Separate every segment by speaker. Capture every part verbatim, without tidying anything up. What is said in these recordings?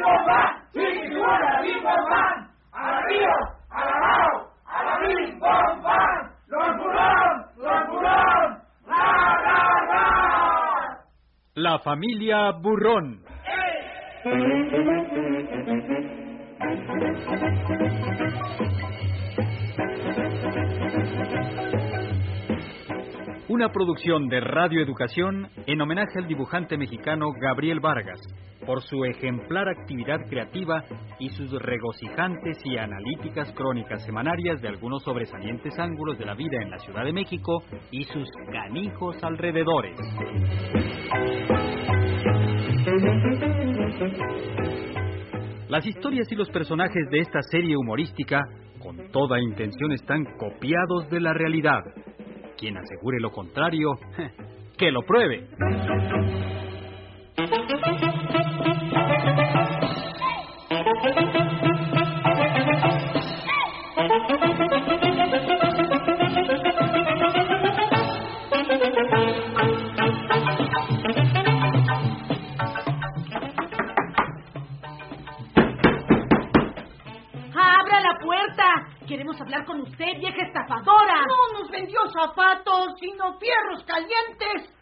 Speaker 1: bim, bam, chiquitibuna, bim, bam, arriba, abajo, a la bim, bam, bam, los burón, los burón, ra, ra, ra.
Speaker 2: La familia Burrón. Una producción de Radio Educación en homenaje al dibujante mexicano Gabriel Vargas por su ejemplar actividad creativa y sus regocijantes y analíticas crónicas semanarias de algunos sobresalientes ángulos de la vida en la Ciudad de México y sus canijos alrededores. Las historias y los personajes de esta serie humorística, con toda intención, están copiados de la realidad. Quien asegure lo contrario, que lo pruebe.
Speaker 3: ¡Abra la puerta! Queremos hablar con usted, vieja estafadora.
Speaker 4: No nos vendió zapatos, sino fierros calientes.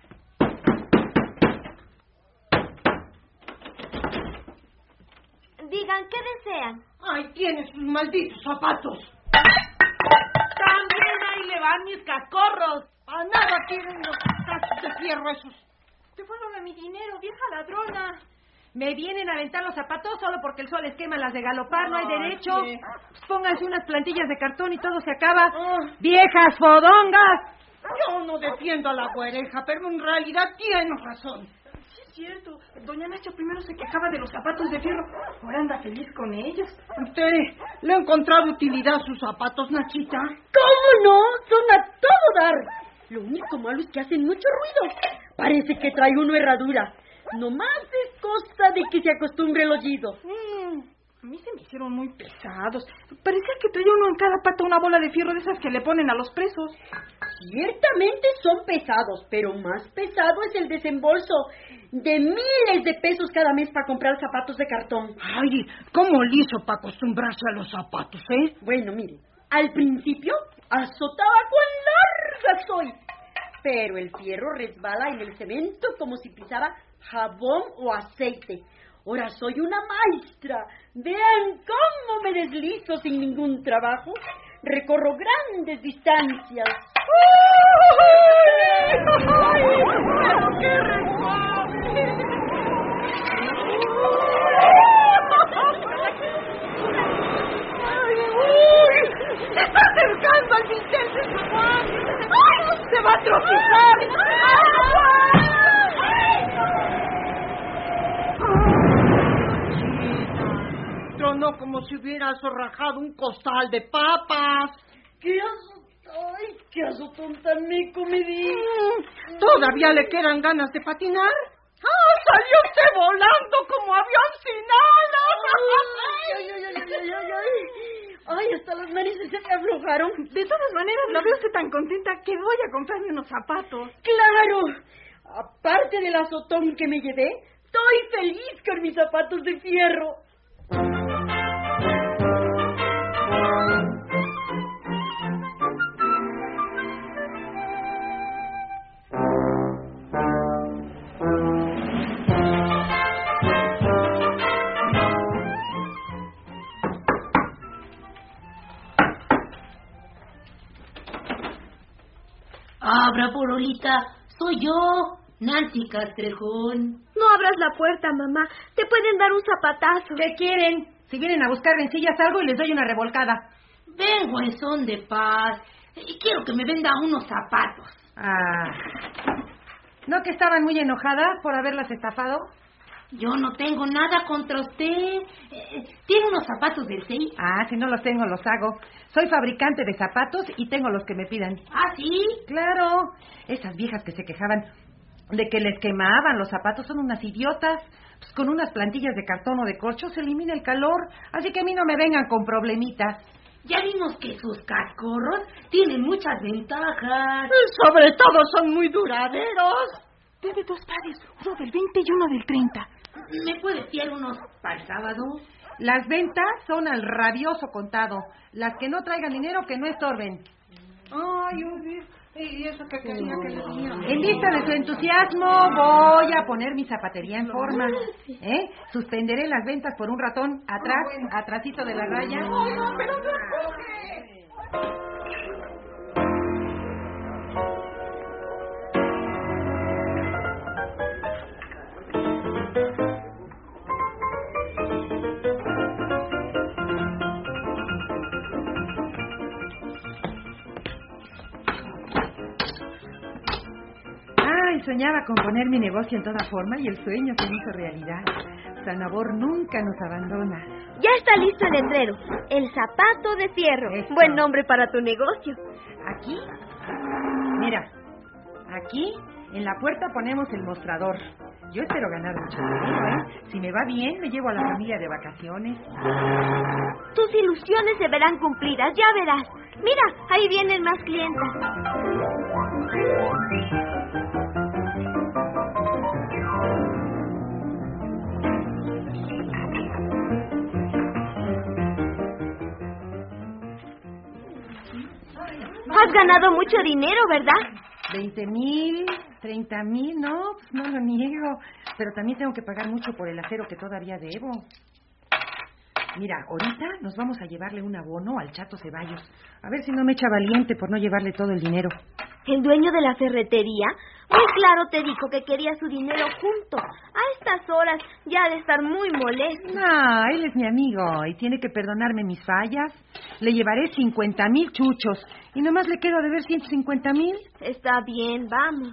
Speaker 5: Digan, ¿qué desean?
Speaker 4: Ay, tiene sus malditos zapatos.
Speaker 3: También ahí le van mis cascorros.
Speaker 4: A nada quieren los cachos de fierro esos.
Speaker 3: Devuélvame mi dinero, vieja ladrona. Me vienen a aventar los zapatos solo porque el sol les quema las de galopar, no hay
Speaker 4: Ay,
Speaker 3: derecho.
Speaker 4: sí.
Speaker 3: Pues pónganse unas plantillas de cartón y todo se acaba.
Speaker 4: Ah.
Speaker 3: ¡Viejas fodongas!
Speaker 4: Yo no defiendo a la güereja, pero en realidad tienes razón.
Speaker 3: Sí es cierto. Doña Nacha primero se quejaba de los zapatos de fierro. Ahora anda feliz con ellos.
Speaker 4: ¿Usted le ha encontrado utilidad a sus zapatos, Nachita?
Speaker 6: ¿Cómo no? Son a todo dar. Lo único malo es que hacen mucho ruido. Parece que trae uno herradura. Nomás es cosa de que se acostumbre el oído.
Speaker 3: Mm, a mí se me hicieron muy pesados. Parecía que traía uno en cada pata una bola de fierro de esas que le ponen a los presos.
Speaker 6: Ciertamente son pesados, pero más pesado es el desembolso de miles de pesos cada mes para comprar zapatos de cartón.
Speaker 4: Ay, ¿cómo le hizo para acostumbrarse a los zapatos, eh?
Speaker 6: Bueno, mire, al principio azotaba cuán larga soy, pero el fierro resbala en el cemento como si pisara jabón o aceite. Ahora soy una maestra. Vean cómo me deslizo sin ningún trabajo. Recorro grandes distancias.
Speaker 4: ¡Ay! ¡Pero qué resbale! ¡Uy! ¡Se está acercando al dintel de su madre! ¡Ay! ¡Se va a tropezar! Tronó como si hubiera zorrajado un costal de papas.
Speaker 6: ¡Qué azotón! ¡Ay, qué azotón tan meco me di!
Speaker 4: Mm, ¿Todavía le quedan ganas de patinar? ¡Ah! ¡Salió usted volando como avión sin alas!
Speaker 6: ¡Ay, ay, ay, ay, ay, ay! ¡Ay, hasta las narices se me aflojaron!
Speaker 3: De todas maneras, la veo usted tan contenta que voy a comprarme unos zapatos.
Speaker 6: ¡Claro! Aparte del azotón que me llevé, estoy feliz con mis zapatos de fierro.
Speaker 7: Abra, Porolita, soy yo, Nancy Castrejón.
Speaker 5: No abras la puerta, mamá. Te pueden dar un zapatazo.
Speaker 3: ¿Qué quieren? Si vienen a buscar rencillas, salgo y les doy una revolcada.
Speaker 7: Vengo en son de paz y quiero que me venda unos zapatos.
Speaker 3: Ah. ¿No que estaban muy enojadas por haberlas estafado?
Speaker 7: Yo no tengo nada contra usted. Eh, ¿Tiene unos zapatos del C I?
Speaker 3: Ah, si no los tengo, los hago. Soy fabricante de zapatos y tengo los que me pidan.
Speaker 7: ¿Ah, sí?
Speaker 3: Claro. Esas viejas que se quejaban de que les quemaban los zapatos son unas idiotas. Pues con unas plantillas de cartón o de corcho se elimina el calor. Así que a mí no me vengan con problemitas.
Speaker 7: Ya vimos que sus cascorros tienen muchas ventajas.
Speaker 4: Sobre todo son muy duraderos.
Speaker 3: Debe dos pares, uno del veinte y uno del treinta.
Speaker 7: ¿Me puedes fiar unos para el sábado?
Speaker 3: Las ventas son al rabioso contado. Las que no traigan dinero, que no estorben.
Speaker 4: Ay, oye, y eso que quería que le diera.
Speaker 3: En vista de su entusiasmo, voy a poner mi zapatería en forma. ¿Eh? Suspenderé las ventas por un ratón, atrás, atrásito de la raya.
Speaker 4: Ay, no, pero no.
Speaker 3: Ay, soñaba con poner mi negocio en toda forma y el sueño se hizo realidad. Sanabor nunca nos abandona.
Speaker 5: Ya está listo el letrero. El zapato de fierro.
Speaker 3: Eso.
Speaker 5: Buen nombre para tu negocio.
Speaker 3: Aquí, mira, aquí en la puerta ponemos el mostrador. Yo espero ganar mucho dinero, ¿eh? Si me va bien, me llevo a la familia de vacaciones.
Speaker 5: Tus ilusiones se verán cumplidas, ya verás. Mira, ahí vienen más clientas. Has ganado mucho dinero, ¿verdad?
Speaker 3: Veinte mil, treinta mil, no, pues no lo niego. Pero también tengo que pagar mucho por el acero que todavía debo. Mira, ahorita nos vamos a llevarle un abono al Chato Ceballos. A ver si no me echa valiente por no llevarle todo el dinero.
Speaker 5: El dueño de la ferretería muy claro te dijo que quería su dinero junto. A estas horas ya ha de estar muy molesto.
Speaker 3: No, él es mi amigo y tiene que perdonarme mis fallas. Le llevaré cincuenta mil chuchos y nomás le quedo a deber ciento cincuenta mil.
Speaker 5: Está bien, vamos.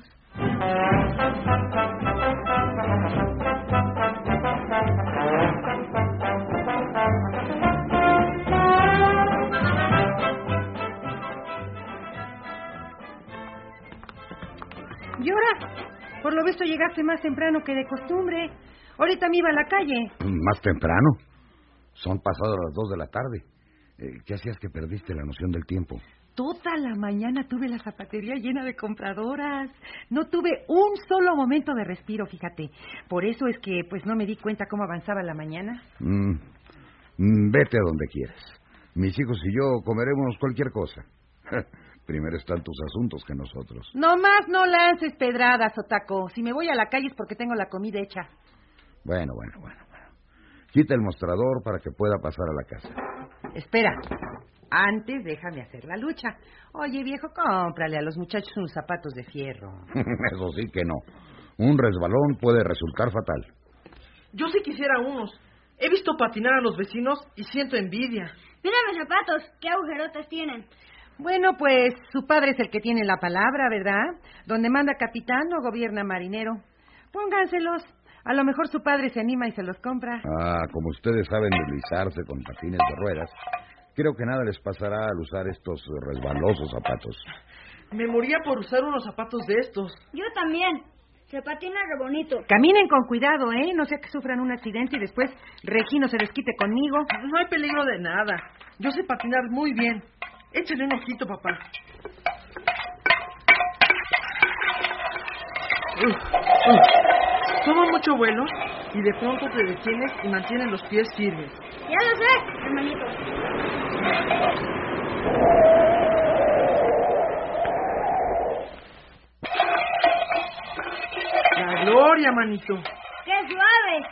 Speaker 3: ¿Y ahora? Por lo visto llegaste más temprano que de costumbre. Ahorita me iba a la calle.
Speaker 8: ¿Más temprano? Son pasadas las dos de la tarde. Eh, ¿Qué hacías que perdiste la noción del tiempo?
Speaker 3: Toda la mañana tuve la zapatería llena de compradoras. No tuve un solo momento de respiro, fíjate. Por eso es que pues no me di cuenta cómo avanzaba la mañana.
Speaker 8: Mm, mm, vete a donde quieras. Mis hijos y yo comeremos cualquier cosa. Primero están tus asuntos que nosotros.
Speaker 3: Nomás no lances pedradas, Otaco. Si me voy a la calle es porque tengo la comida hecha.
Speaker 8: Bueno, bueno, bueno, bueno. Quita el mostrador para que pueda pasar a la casa.
Speaker 3: Espera. Antes déjame hacer la lucha. Oye, viejo, cómprale a los muchachos unos zapatos de fierro.
Speaker 8: Eso sí que no. Un resbalón puede resultar fatal.
Speaker 4: Yo sí quisiera unos. He visto patinar a los vecinos y siento envidia.
Speaker 5: Mira mis zapatos, qué agujerotes tienen.
Speaker 3: Bueno, pues su padre es el que tiene la palabra, ¿verdad? Donde manda capitán no gobierna marinero. Pónganselos. A lo mejor su padre se anima y se los compra.
Speaker 8: Ah, como ustedes saben deslizarse con patines de ruedas, creo que nada les pasará al usar estos resbalosos zapatos.
Speaker 4: Me moría por usar unos zapatos de estos.
Speaker 5: Yo también. Se patina re bonito.
Speaker 3: Caminen con cuidado, ¿eh? No sea que sufran un accidente y después Regino se desquite conmigo.
Speaker 4: No hay peligro de nada. Yo sé patinar muy bien. Échale un ojito, papá. Uf, uf. Toma mucho vuelo y de pronto te detienes y mantienes los pies firmes.
Speaker 5: Ya lo sé, hermanito.
Speaker 4: ¡La gloria, manito!
Speaker 5: ¡Qué suave!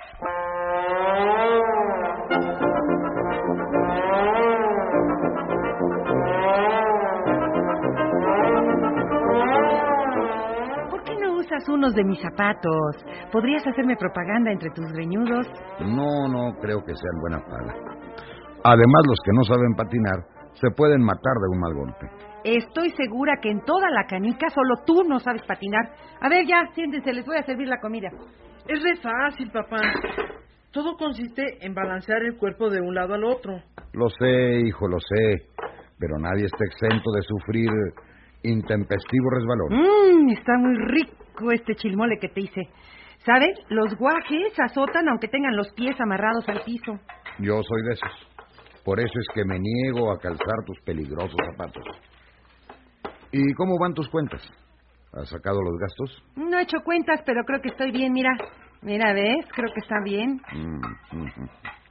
Speaker 3: ¿Por qué no usas unos de mis zapatos? ¿Podrías hacerme propaganda entre tus greñudos?
Speaker 8: No, no creo que sean buena paga. Además, los que no saben patinar se pueden matar de un mal golpe.
Speaker 3: Estoy segura que en toda la canica solo tú no sabes patinar. A ver, ya, siéntense, les voy a servir la comida.
Speaker 4: Es re fácil, papá. Todo consiste en balancear el cuerpo de un lado al otro.
Speaker 8: Lo sé, hijo, lo sé. Pero nadie está exento de sufrir intempestivo resbalón.
Speaker 3: Mmm, está muy rico este chilmole que te hice. ¿Sabes? Los guajes azotan aunque tengan los pies amarrados al piso.
Speaker 8: Yo soy de esos. Por eso es que me niego a calzar tus peligrosos zapatos. ¿Y cómo van tus cuentas? ¿Has sacado los gastos?
Speaker 3: No he hecho cuentas, pero creo que estoy bien, mira. Mira, ¿ves? Creo que está bien.
Speaker 8: Mm, mm.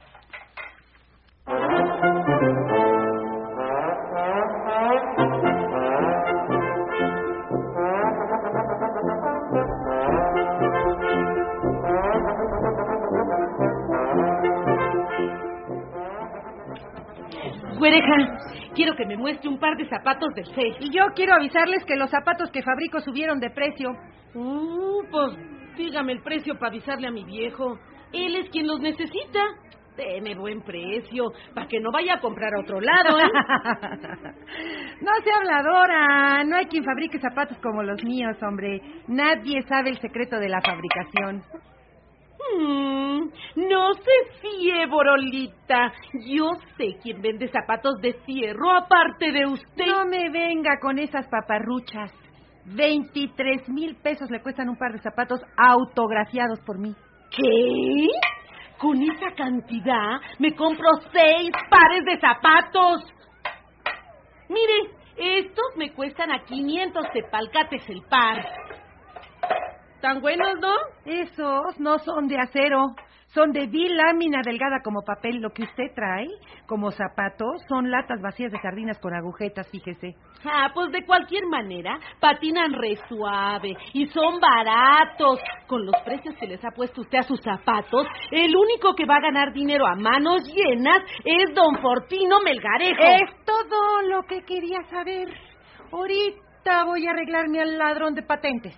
Speaker 4: Güereja, quiero que me muestre un par de zapatos del seis.
Speaker 3: Y yo quiero avisarles que los zapatos que fabrico subieron de precio.
Speaker 4: Uh, pues dígame el precio para avisarle a mi viejo. Él es quien los necesita. Deme buen precio, para que no vaya a comprar a otro lado, ¿eh?
Speaker 3: No sea habladora. No hay quien fabrique zapatos como los míos, hombre. Nadie sabe el secreto de la fabricación.
Speaker 4: Hmm, no se fíe, Borolita. Yo sé quién vende zapatos de fierro aparte de usted.
Speaker 3: No me venga con esas paparruchas. Veintitrés mil pesos le cuestan un par de zapatos autografiados por mí.
Speaker 4: ¿Qué? Con esa cantidad me compro seis pares de zapatos. Mire, estos me cuestan a quinientos tepalcates el par. ¿Tan buenos, no?
Speaker 3: Esos no son de acero, son de bilámina delgada como papel. Lo que usted trae como zapatos son latas vacías de sardinas con agujetas, fíjese.
Speaker 4: Ah, pues de cualquier manera, patinan re suave y son baratos. Con los precios que les ha puesto usted a sus zapatos, el único que va a ganar dinero a manos llenas es don Fortino Melgarejo.
Speaker 3: Es todo lo que quería saber. Ahorita voy a arreglarme al ladrón de patentes.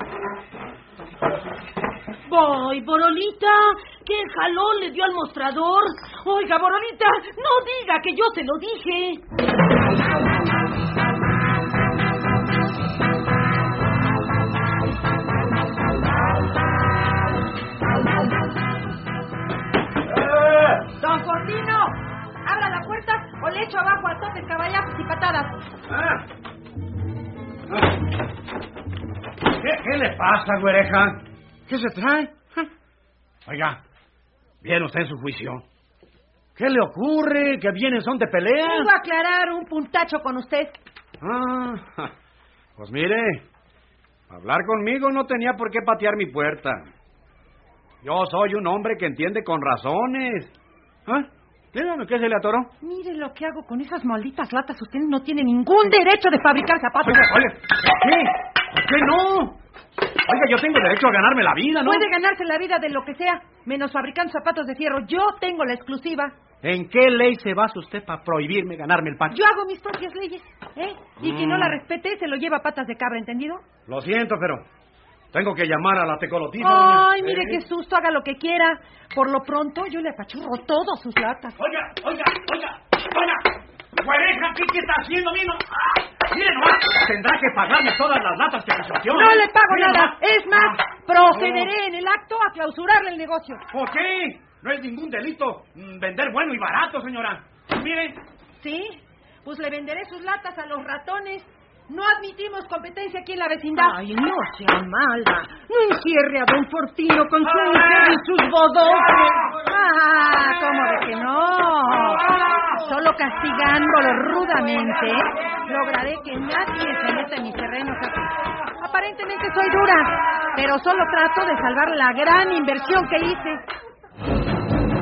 Speaker 4: Voy, Borolita, ¿qué jalón le dio al mostrador? Oiga, Borolita, no diga que yo se lo dije.
Speaker 1: ¡Eh!
Speaker 3: ¡Don Fortino! ¡Abra la puerta o le echo abajo a topes, caballazos y patadas!
Speaker 1: ¿Ah? ¿Ah? ¿Qué, ¿Qué le pasa, güereja? ¿Qué se trae? Oiga, ¿viene usted en su juicio? ¿Qué le ocurre? ¿Que vienen son de pelea?
Speaker 3: Vengo a aclarar un puntacho con usted.
Speaker 1: Ah, pues mire, hablar conmigo no tenía por qué patear mi puerta. Yo soy un hombre que entiende con razones. ¿Ah? Dígame, ¿qué se le atoró?
Speaker 3: Mire lo que hago con esas malditas latas. Usted no tiene ningún derecho de fabricar zapatos.
Speaker 1: Oye, oye, ¿por qué? ¿Por qué no? Oiga, yo tengo derecho a ganarme la vida, ¿no?
Speaker 3: Puede ganarse la vida de lo que sea, menos fabricando zapatos de fierro. Yo tengo la exclusiva.
Speaker 1: ¿En qué ley se basa usted para prohibirme ganarme el pan?
Speaker 3: Yo hago mis propias leyes, ¿eh? Y
Speaker 1: Mm.
Speaker 3: quien no la respete se lo lleva a patas de cabra, ¿entendido?
Speaker 1: Lo siento, pero tengo que llamar a la tecolotiza.
Speaker 3: Ay,
Speaker 1: doña.
Speaker 3: mire
Speaker 1: ¿Eh?
Speaker 3: qué susto, haga lo que quiera. Por lo pronto, yo le apachurro todas sus latas.
Speaker 1: Oiga, oiga, oiga, oiga. Güereja, ¿qué, ¿qué está haciendo, mino? ¡Ah! Mire nomás, tendrá que pagarme todas las latas que asoció.
Speaker 3: No le pago
Speaker 1: Mire
Speaker 3: nada.
Speaker 1: nomás.
Speaker 3: Es más,
Speaker 1: Ah.
Speaker 3: procederé en el acto a clausurarle el negocio.
Speaker 1: ¿Por qué? No es ningún delito mm, vender bueno y barato, señora. Mire.
Speaker 3: ¿Sí? Pues le venderé sus latas a los ratones. No admitimos competencia aquí en la vecindad.
Speaker 4: Ay, no sea mala. No encierre a don Fortino con su mujer y sus bodoques.
Speaker 3: Ah, ¿cómo de que no? Solo castigándolo rudamente, lograré que nadie se meta en mis terrenos. Aparentemente soy dura, pero solo trato de salvar la gran inversión que hice.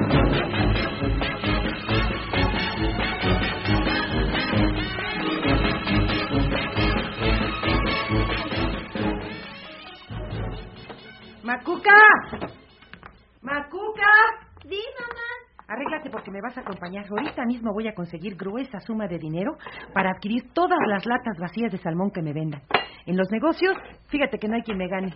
Speaker 3: ¡Macuca! ¡Macuca!
Speaker 5: Sí, mamá.
Speaker 3: Arréglate porque me vas a acompañar. Ahorita mismo voy a conseguir gruesa suma de dinero para adquirir todas las latas vacías de salmón que me vendan. En los negocios, fíjate que no hay quien me gane.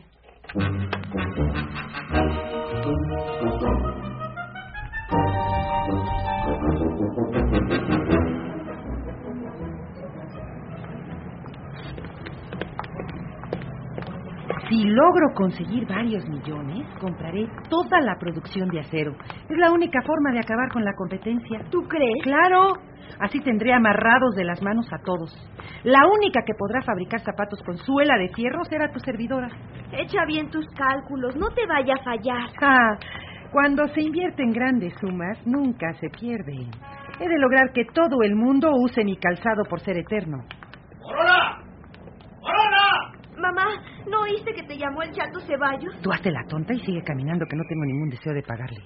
Speaker 3: Si logro conseguir varios millones, compraré toda la producción de acero. Es la única forma de acabar con la competencia.
Speaker 5: ¿Tú crees?
Speaker 3: Claro. Así tendré amarrados de las manos a todos. La única que podrá fabricar zapatos con suela de fierro será tu servidora.
Speaker 5: Echa bien tus cálculos, no te vaya a fallar.
Speaker 3: Ah, cuando se invierten grandes sumas, nunca se pierde. He de lograr que todo el mundo use mi calzado por ser eterno.
Speaker 1: ¡Corona! ¡Corona!
Speaker 5: Mamá, ¿no oíste que te me llamó el Chato Ceballos?
Speaker 3: Tú hazte la tonta y sigue caminando, que no tengo ningún deseo de pagarle.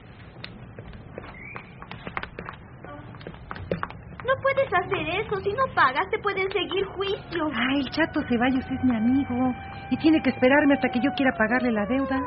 Speaker 5: No puedes hacer eso. Si no pagas, te pueden seguir juicio.
Speaker 3: Ay, el Chato Ceballos es mi amigo y tiene que esperarme hasta que yo quiera pagarle la deuda.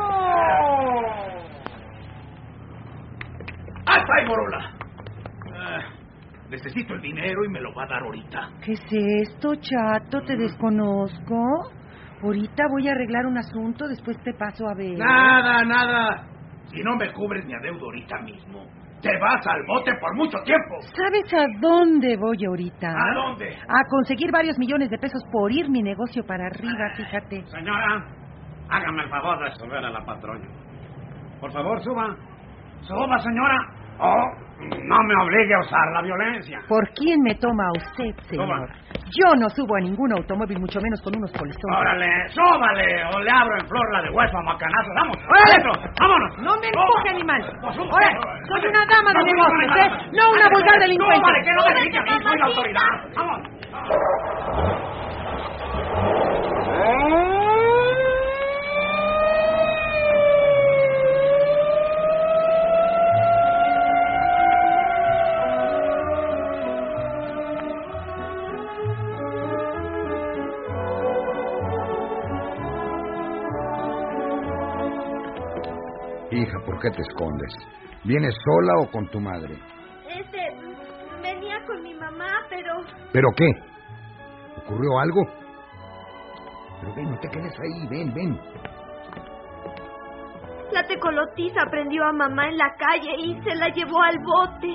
Speaker 1: ¡Hasta ahí, Morola! Uh, necesito el dinero y me lo va a dar ahorita.
Speaker 3: ¿Qué es esto, Chato? Te desconozco. Ahorita voy a arreglar un asunto, después te paso a ver.
Speaker 1: Nada, nada. Si no me cubres mi adeudo ahorita mismo, te vas al bote por mucho tiempo.
Speaker 3: ¿Sabes a dónde voy ahorita?
Speaker 1: ¿A dónde?
Speaker 3: A conseguir varios millones de pesos por ir mi negocio para arriba, fíjate.
Speaker 9: Señora, hágame el favor de resolver a la patrona. Por favor, suba. Suba, señora. Oh, no me obligue a usar la violencia.
Speaker 3: ¿Por quién me toma a usted, señor?
Speaker 9: Suba.
Speaker 3: Yo no subo a ningún automóvil, mucho menos con unos polizones.
Speaker 9: Órale, súbale, o le abro en flor la de hueso a macanazo. ¡Vamos!
Speaker 3: ¡Órale!
Speaker 9: ¡Adentro! ¡Vámonos!
Speaker 3: ¡No me empuje, animal!
Speaker 9: No, suba.
Speaker 3: Ahora, soy una dama de
Speaker 9: No,
Speaker 3: negocios,
Speaker 9: súbale,
Speaker 3: ¿eh? No una vulgar delincuente.
Speaker 9: ¡Súbale, que no me dedique a mí! ¡Soy la autoridad! ¡Vamos!
Speaker 8: Hija, ¿por qué te escondes? ¿Vienes sola o con tu madre?
Speaker 5: Este, venía con mi mamá, pero...
Speaker 8: ¿Pero qué? ¿Ocurrió algo? Pero ven, no te quedes ahí, ven, ven.
Speaker 5: La tecolotiza prendió a mamá en la calle y se la llevó al bote.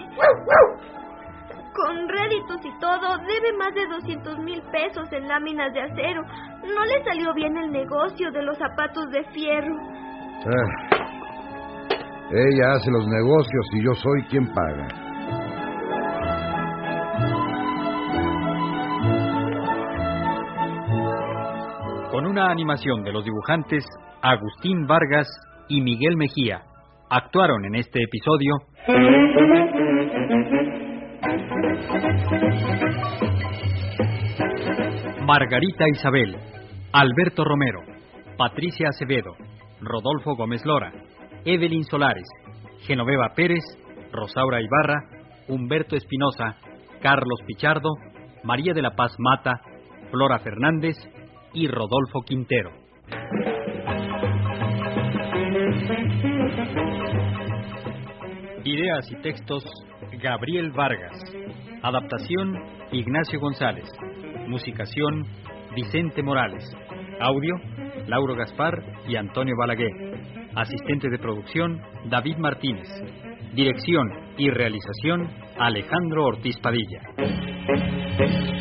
Speaker 5: Con réditos y todo, debe más de doscientos mil pesos en láminas de acero. No le salió bien el negocio de los zapatos de fierro.
Speaker 8: Ah. Ella hace los negocios y yo soy quien paga.
Speaker 2: Con una animación de los dibujantes Agustín Vargas y Miguel Mejía, actuaron en este episodio Margarita Isabel, Alberto Romero, Patricia Acevedo, Rodolfo Gómez Lora, Evelyn Solares, Genoveva Pérez, Rosaura Ibarra, Humberto Espinosa, Carlos Pichardo, María de la Paz Mata, Flora Fernández y Rodolfo Quintero. Ideas y textos, Gabriel Vargas. Adaptación, Ignacio González. Musicación, Vicente Morales. Audio, Lauro Gaspar y Antonio Balaguer. Asistente de producción, David Martínez. Dirección y realización, Alejandro Ortiz Padilla.